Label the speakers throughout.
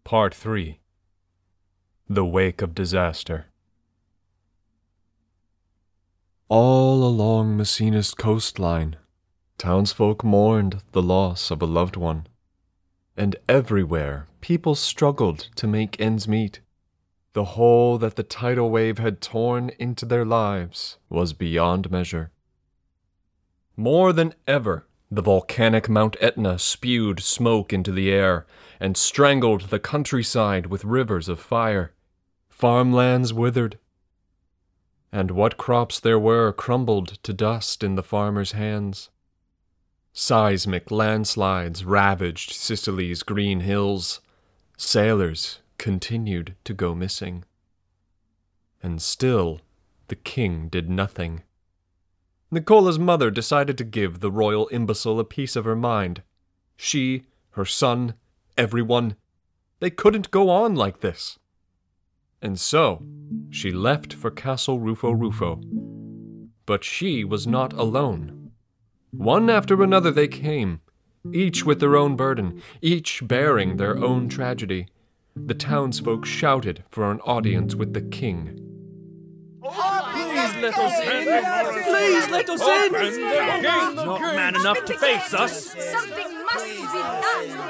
Speaker 1: Part 3. The Wake of Disaster. All along Messina's coastline, townsfolk mourned the loss of a loved one, and everywhere people struggled to make ends meet. The hole that the tidal wave had torn into their lives was beyond measure. More than ever, the volcanic Mount Etna spewed smoke into the air and strangled the countryside with rivers of fire. Farmlands withered, and what crops there were crumbled to dust in the farmers' hands. Seismic landslides ravaged Sicily's green hills. Sailors continued to go missing. And still, the king did nothing. Nicola's mother decided to give the royal imbecile a piece of her mind. She, her son, everyone, they couldn't go on like this. And so, she left for Castle Rufo Rufo. But she was not alone. One after another they came, each with their own burden, each bearing their own tragedy. The townsfolk shouted for an audience with the king.
Speaker 2: Please let us in! Please let us in! He's not man enough to face us!
Speaker 3: Something must be done!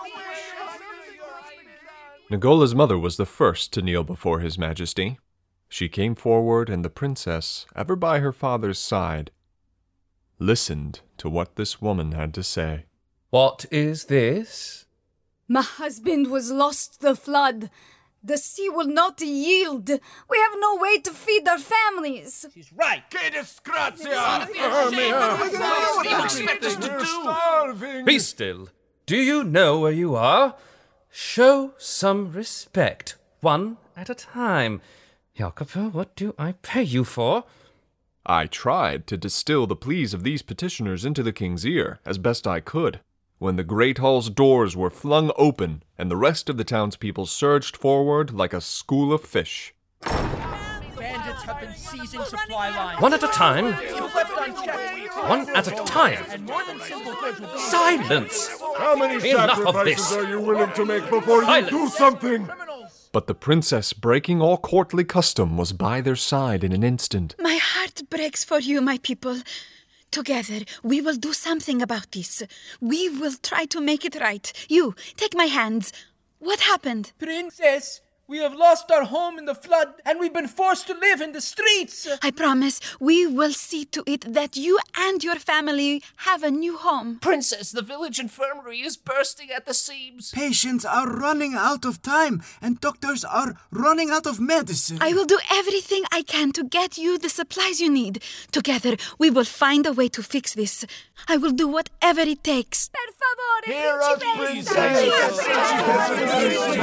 Speaker 1: Nicola's mother was the first to kneel before His Majesty. She came forward, and the princess, ever by her father's side, listened to what this woman had to say.
Speaker 2: What is this?
Speaker 3: My husband was lost the flood. The sea will not yield. We have no way to feed our families.
Speaker 4: She's right.
Speaker 5: Che disgrazia!
Speaker 4: What do you expect us to do?
Speaker 5: Starving!
Speaker 2: Be still. Do you know where you are? Show some respect, one at a time. Jacopo, what do I pay you for?
Speaker 1: I tried to distill the pleas of these petitioners into the king's ear as best I could, when the great hall's doors were flung open and the rest of the townspeople surged forward like a school of fish.
Speaker 4: Bandits have been seizing supply lines.
Speaker 2: One at a time.
Speaker 4: Left unchecked.
Speaker 2: One at a time.
Speaker 4: And more than simple goods will be
Speaker 2: Silence!
Speaker 5: How many
Speaker 2: Enough of
Speaker 5: sacrifices
Speaker 2: this.
Speaker 5: are you willing to make before
Speaker 2: Silence.
Speaker 5: you do something?
Speaker 4: criminals.
Speaker 1: But the princess, breaking all courtly custom, was by their side in an instant.
Speaker 3: My heart breaks for you, my people. Together, we will do something about this. We will try to make it right. You, take my hands. What happened?
Speaker 4: Princess, we have lost our home in the flood, and we've been forced to live in the streets.
Speaker 3: I promise we will see to it that you and your family have a new home.
Speaker 6: Princess, the village infirmary is bursting at the seams.
Speaker 7: Patients are running out of time, and doctors are running out of medicine.
Speaker 3: I will do everything I can to get you the supplies you need. Together, we will find a way to fix this. I will do whatever it takes. Per favore,
Speaker 5: Hear us, princess!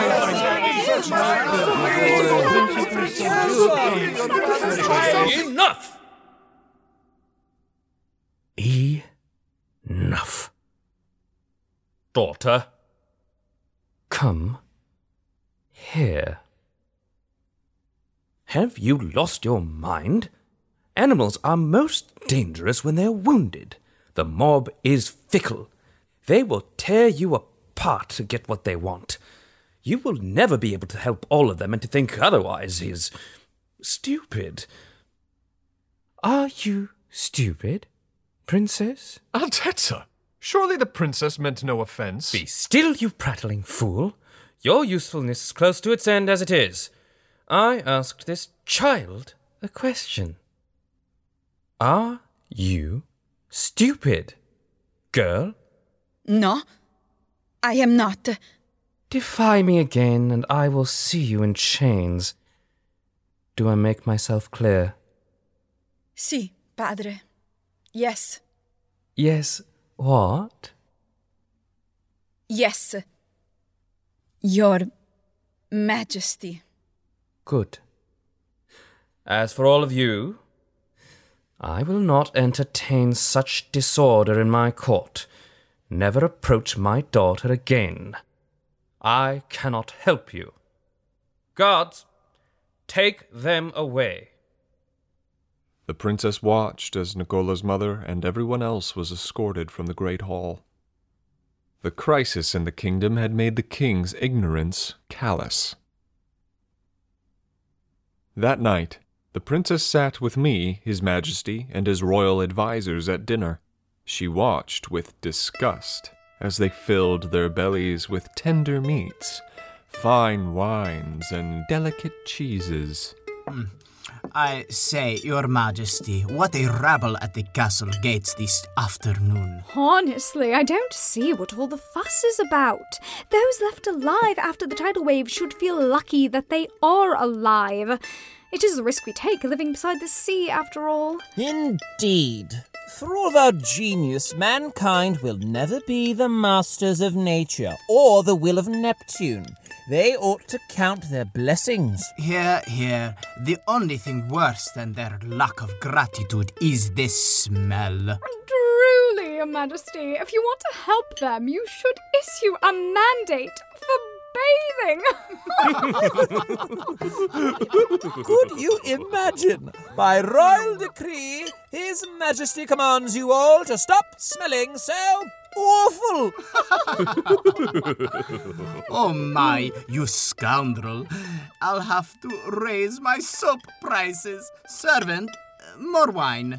Speaker 2: Enough! Enough. Daughter, come here. Have you lost your mind? Animals are most dangerous when they're wounded. The mob is fickle. They will tear you apart to get what they want. You will never be able to help all of them, and to think otherwise is stupid. Are you stupid, princess?
Speaker 1: Altezza, surely the princess meant no offense.
Speaker 2: Be still, you prattling fool. Your usefulness is close to its end as it is. I asked this child a question. Are you stupid, girl?
Speaker 3: No, I am not.
Speaker 2: Defy me again, and I will see you in chains. Do I make myself clear?
Speaker 3: Si, padre. Yes.
Speaker 2: Yes, what?
Speaker 3: Yes. Your Majesty.
Speaker 2: Good. As for all of you, I will not entertain such disorder in my court. Never approach my daughter again. I cannot help you. Guards, take them away.
Speaker 1: The princess watched as Nicola's mother and everyone else was escorted from the great hall. The crisis in the kingdom had made the king's ignorance callous. That night, the princess sat with me, His Majesty, and his royal advisers at dinner. She watched with disgust as they filled their bellies with tender meats, fine wines, and delicate cheeses.
Speaker 7: I say, Your Majesty, what a rabble at the castle gates this afternoon.
Speaker 8: Honestly, I don't see what all the fuss is about. Those left alive after the tidal wave should feel lucky that they are alive. It is the risk we take living beside the sea, after all.
Speaker 9: Indeed. For all of our genius, mankind will never be the masters of nature or the will of Neptune. They ought to count their blessings.
Speaker 7: Here. The only thing worse than their lack of gratitude is the smell.
Speaker 8: Truly, Your Majesty, if you want to help them, you should issue a mandate for bathing.
Speaker 9: Could you imagine? By royal decree, His Majesty commands you all to stop smelling so awful.
Speaker 7: Oh my, you scoundrel. I'll have to raise my soap prices. Servant, more wine.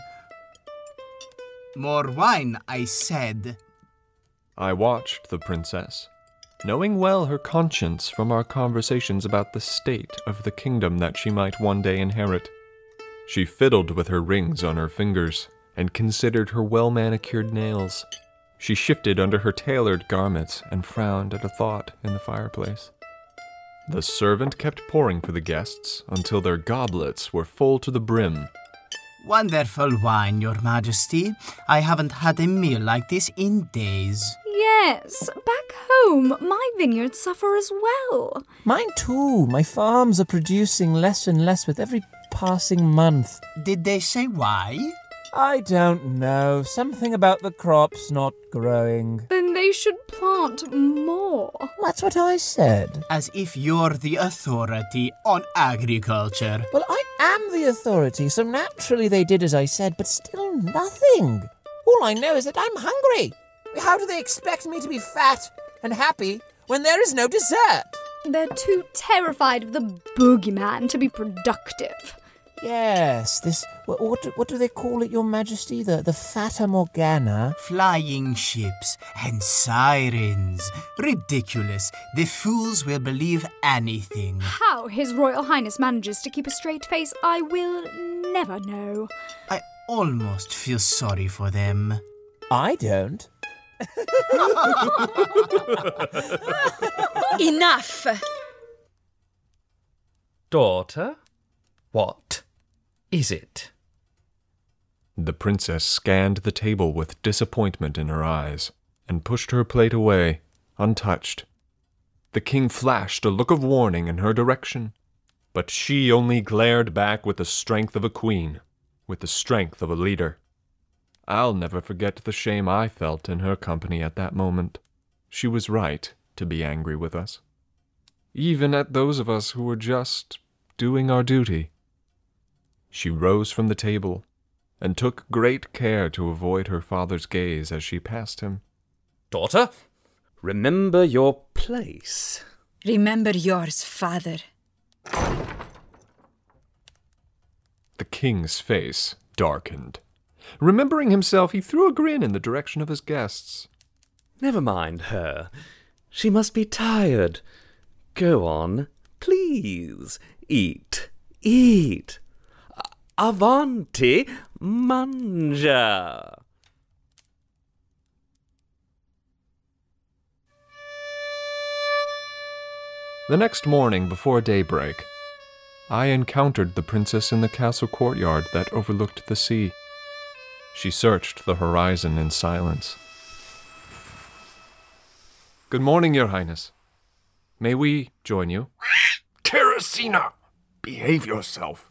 Speaker 7: More wine, I said.
Speaker 1: I watched the princess, knowing well her conscience from our conversations about the state of the kingdom that she might one day inherit. She fiddled with her rings on her fingers and considered her well-manicured nails. She shifted under her tailored garments and frowned at a thought in the fireplace. The servant kept pouring for the guests until their goblets were full to the brim.
Speaker 7: Wonderful wine, Your Majesty. I haven't had a meal like this in days.
Speaker 8: Yes, back home, my vineyards suffer as well.
Speaker 9: Mine too. My farms are producing less and less with every passing month.
Speaker 7: Did they say why?
Speaker 9: I don't know. Something about the crops not growing.
Speaker 8: Then they should plant more.
Speaker 9: That's what I said.
Speaker 7: As if you're the authority on agriculture.
Speaker 9: Well, I am the authority, so naturally they did as I said, but still nothing. All I know is that I'm hungry. How do they expect me to be fat and happy when there is no dessert?
Speaker 8: They're too terrified of the boogeyman to be productive.
Speaker 9: Yes, this... What do they call it, Your Majesty? The Fata Morgana?
Speaker 7: Flying ships and sirens. Ridiculous. The fools will believe anything.
Speaker 8: How His Royal Highness manages to keep a straight face, I will never know.
Speaker 7: I almost feel sorry for them.
Speaker 9: I don't.
Speaker 3: Enough!
Speaker 2: Daughter, what is it?
Speaker 1: The princess scanned the table with disappointment in her eyes and pushed her plate away, untouched. The king flashed a look of warning in her direction, but she only glared back with the strength of a queen, with the strength of a leader. I'll never forget the shame I felt in her company at that moment. She was right to be angry with us, even at those of us who were just doing our duty. She rose from the table and took great care to avoid her father's gaze as she passed him.
Speaker 2: Daughter, remember your place.
Speaker 3: Remember yours, father.
Speaker 1: The king's face darkened. Remembering himself, he threw a grin in the direction of his guests.
Speaker 2: Never mind her. She must be tired. Go on, please. Eat. Avanti, mangia.
Speaker 1: The next morning, before daybreak, I encountered the princess in the castle courtyard that overlooked the sea. She searched the horizon in silence. Good morning, Your Highness. May we join you?
Speaker 5: Teresina! Behave yourself.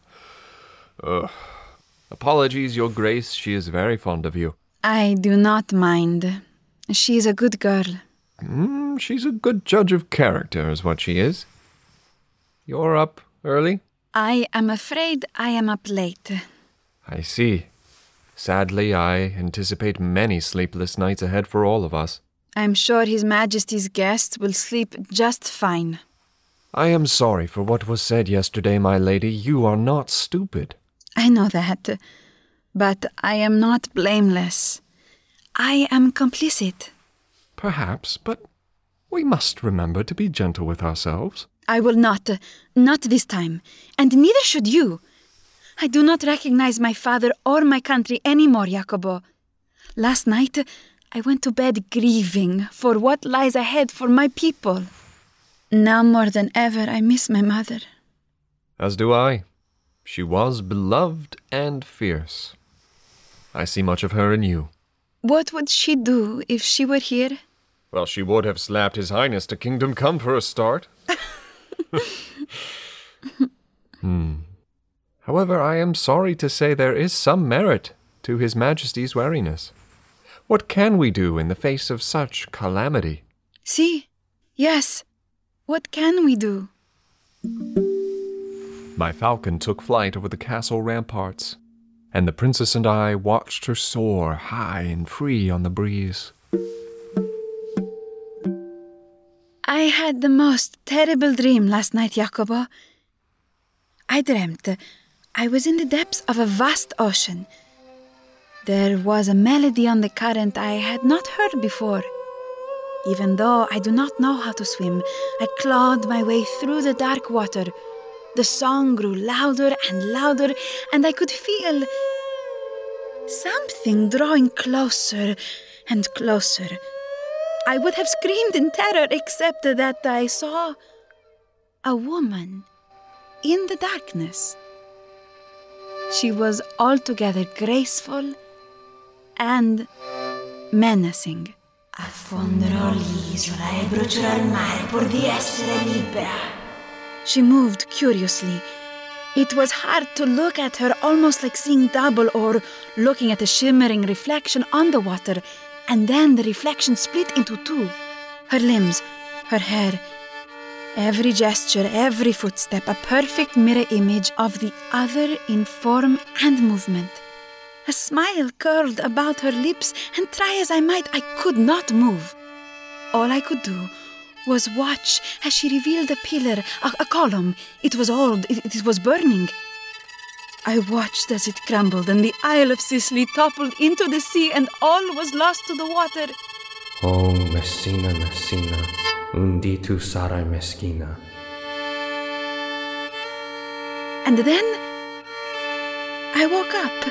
Speaker 1: Apologies, Your Grace. She is very fond of you.
Speaker 3: I do not mind. She's a good girl.
Speaker 1: She's a good judge of character, is what she is. You're up early?
Speaker 3: I am afraid I am up late.
Speaker 1: I see. Sadly, I anticipate many sleepless nights ahead for all of us.
Speaker 3: I'm sure His Majesty's guests will sleep just fine.
Speaker 1: I am sorry for what was said yesterday, my lady. You are not stupid.
Speaker 3: I know that, but I am not blameless. I am complicit.
Speaker 1: Perhaps, but we must remember to be gentle with ourselves.
Speaker 3: I will not this time, and neither should you. I do not recognize my father or my country anymore, Jacobo. Last night, I went to bed grieving for what lies ahead for my people. Now more than ever, I miss my mother.
Speaker 1: As do I. She was beloved and fierce. I see much of her in you.
Speaker 3: What would she do if she were here?
Speaker 1: Well, she would have slapped His Highness to Kingdom Come for a start. However, I am sorry to say there is some merit to His Majesty's wariness. What can we do in the face of such calamity?
Speaker 3: See? Yes. What can we do?
Speaker 1: My falcon took flight over the castle ramparts, and the princess and I watched her soar high and free on the breeze.
Speaker 3: I had the most terrible dream last night, Jacobo. I dreamt I was in the depths of a vast ocean. There was a melody on the current I had not heard before. Even though I do not know how to swim, I clawed my way through the dark water. The song grew louder and louder, and I could feel something drawing closer and closer. I would have screamed in terror except that I saw a woman in the darkness. She was altogether graceful and menacing.
Speaker 10: Affonderò l'isola e brucerò il mare pur di essere libera.
Speaker 3: She moved curiously. It was hard to look at her, almost like seeing double or looking at a shimmering reflection on the water, and then the reflection split into two. Her limbs, her hair, every gesture, every footstep, a perfect mirror image of the other in form and movement. A smile curled about her lips, and try as I might, I could not move. All I could do was watch as she revealed a pillar, a column. It was old, it was burning. I watched as it crumbled, and the Isle of Sicily toppled into the sea, and all was lost to the water.
Speaker 2: Oh, Messina, Messina, undi tu sarai meschina.
Speaker 3: And then I woke up.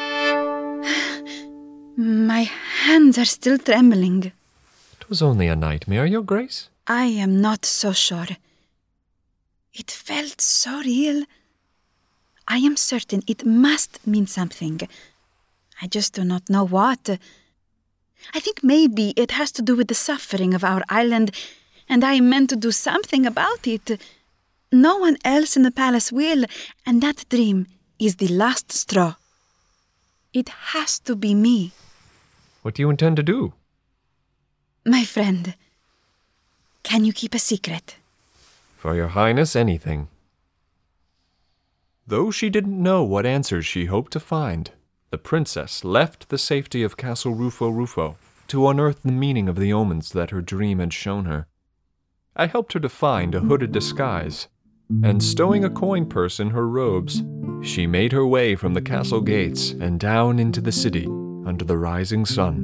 Speaker 3: My hands are still trembling.
Speaker 1: It was only a nightmare, Your Grace.
Speaker 3: I am not so sure. It felt so real. I am certain it must mean something. I just do not know what. I think maybe it has to do with the suffering of our island, and I meant to do something about it. No one else in the palace will, and that dream is the last straw. It has to be me.
Speaker 1: What do you intend to do?
Speaker 3: My friend, can you keep a secret?
Speaker 1: For Your Highness, anything. Though she didn't know what answers she hoped to find, the princess left the safety of Castle Rufo to unearth the meaning of the omens that her dream had shown her. I helped her to find a hooded disguise, and stowing a coin purse in her robes, she made her way from the castle gates and down into the city under the rising sun.